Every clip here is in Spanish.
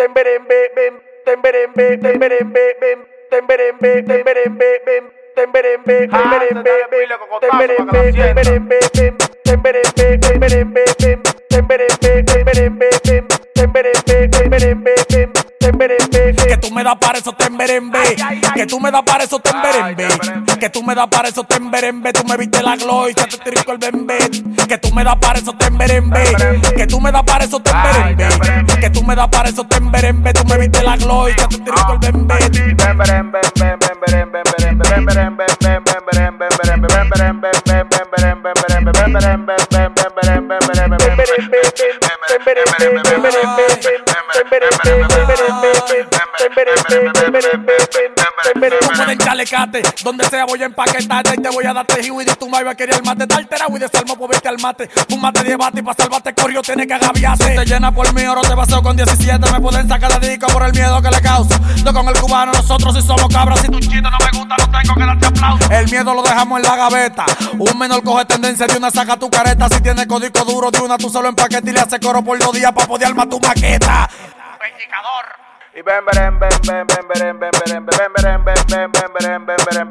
Que tú me das para eso temberembe, que tú me das para eso temberembe, que tú me das para eso temberembe, tú me viste la gloria, te tirico el bembe, que tú me das para eso temberembe, que tú me das para eso temberembe, que tú me das para eso temberembe, tú me viste la gloria, te tirico el bembe. Tú puedes chalecate, donde sea voy a empaquetarte y te voy a darte jiu y tú me vas a querer mate, darte agua y de salmo por verte al mate. Fumate 10 bates y para salvarte corrió tienes que agaviarse. Te llena por mí, oro te paseo con 17, me pueden sacar de disco por el miedo que le causo. Yo con el cubano, nosotros si somos cabras, si tu chito no me gusta, no tengo que darte aplauso. El miedo lo dejamos en la gaveta, un menor coge tendencia de una, saca tu careta. Si tienes código duro de una, tú solo empaqueta y le hace coro por 2 días para poder armar tu maqueta. Predicador. Y ven, ven, ven, ven, ven, ven, ven, ven, ven, ven, ven, ven, ven, ven, ven, ven, ven,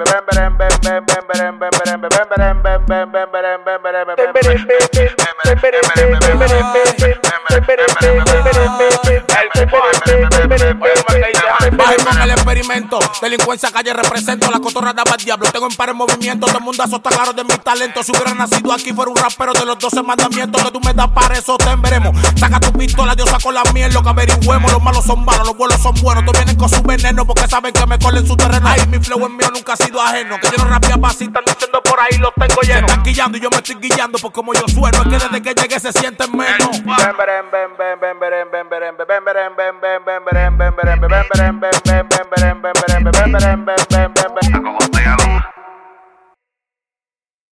bajen con el experimento, delincuencia calle represento, la cotorra daba al diablo, tengo en par en movimiento, todo el mundo está claro de mi talento. Si hubiera nacido aquí fuera un rapero de los 12 mandamientos, que tú me das para eso te veremos. Saca tu pistola, yo saco la miel, lo que averigüemos, los malos son malos, los buenos son buenos, todos vienen con su veneno porque saben que me colen su terreno. Ay, mi flow es mío, nunca ha sido ajeno, que yo no rapeaba así, están diciendo por ahí, los tengo llenos. Se están guillando y yo me estoy guillando por como yo sueno, es que desde que llegué se sienten menos.